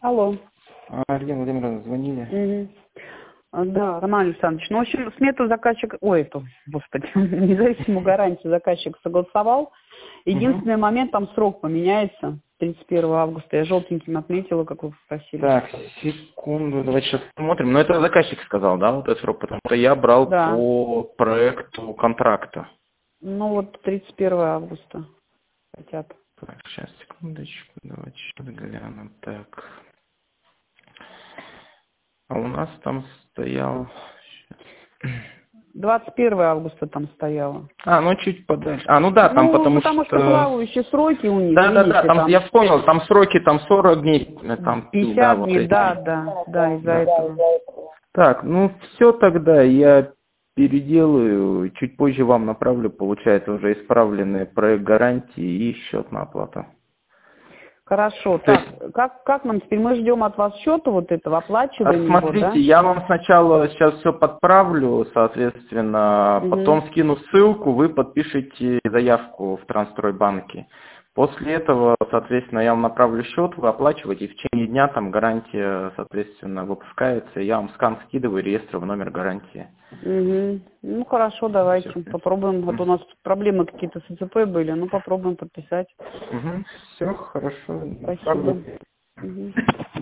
Алло. Арина Владимировна, звонили. Да, Роман Александрович. Ну, в общем, смету заказчик, господи, независимую гарантию заказчик согласовал. Единственный момент, там срок поменяется. 31 августа. Я желтеньким отметила, как вы попросили. Так, секунду, давайте сейчас посмотрим. Но это заказчик сказал, да, вот этот срок, потому что я брал по проекту контракта. Ну, вот 31 августа хотят. Так, сейчас, секундочку, давайте сейчас глянем. Так. А у нас там стоял... 21 августа там стояло. Ну чуть подальше. Ну да, там потому что плавающие сроки у них. Да, там я вспомнил, там сроки, там 40 дней, там 50 дней, да, из-за этого. Так, все тогда, я переделаю, чуть позже вам направлю, получается, уже исправленный проект гарантии и счет на оплату. Хорошо. Так, как нам теперь? Мы ждем от вас счета вот этого, оплачиваем его, да? Смотрите, я вам сначала сейчас все подправлю, соответственно, потом скину ссылку, вы подпишите заявку в Трансстройбанке. После этого, соответственно, я вам направлю счет, вы оплачиваете, и в течение дня там гарантия, соответственно, выпускается, я вам скан скидываю, реестровый номер гарантии. Ну, хорошо, давайте попробуем. Вот у нас проблемы какие-то с ИЦП были, попробуем подписать. Все, хорошо. Спасибо.